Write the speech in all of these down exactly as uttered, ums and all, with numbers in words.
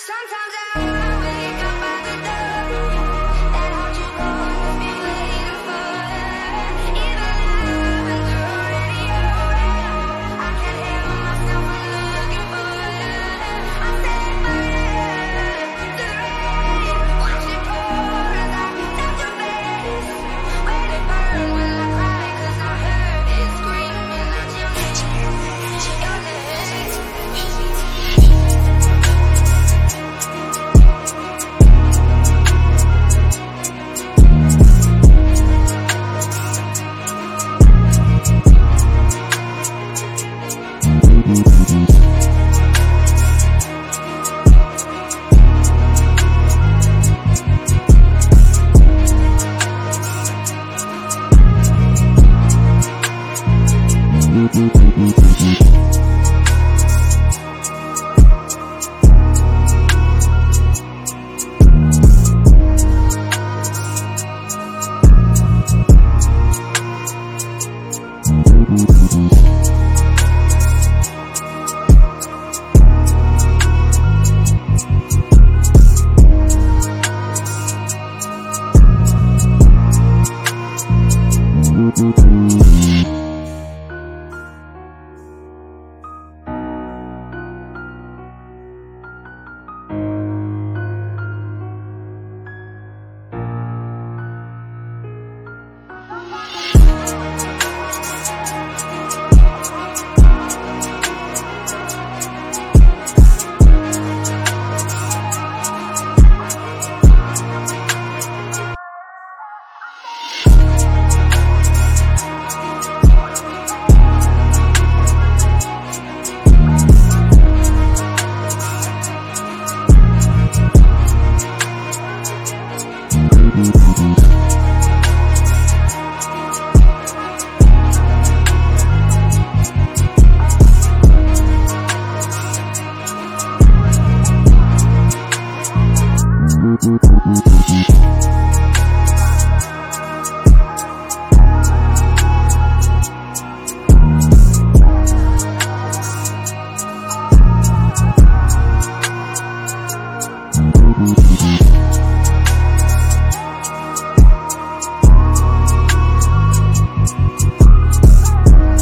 Sometimes I wake up by the door and hold you close, be waiting for her. Even loving the radio, I can't help myself from looking for her. I set fire to the rain, watch it pour as I touch your face. Let it burn when I cry, 'cause I heard it screaming out your name, your name.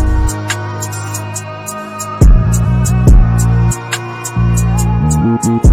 Mm-hmm.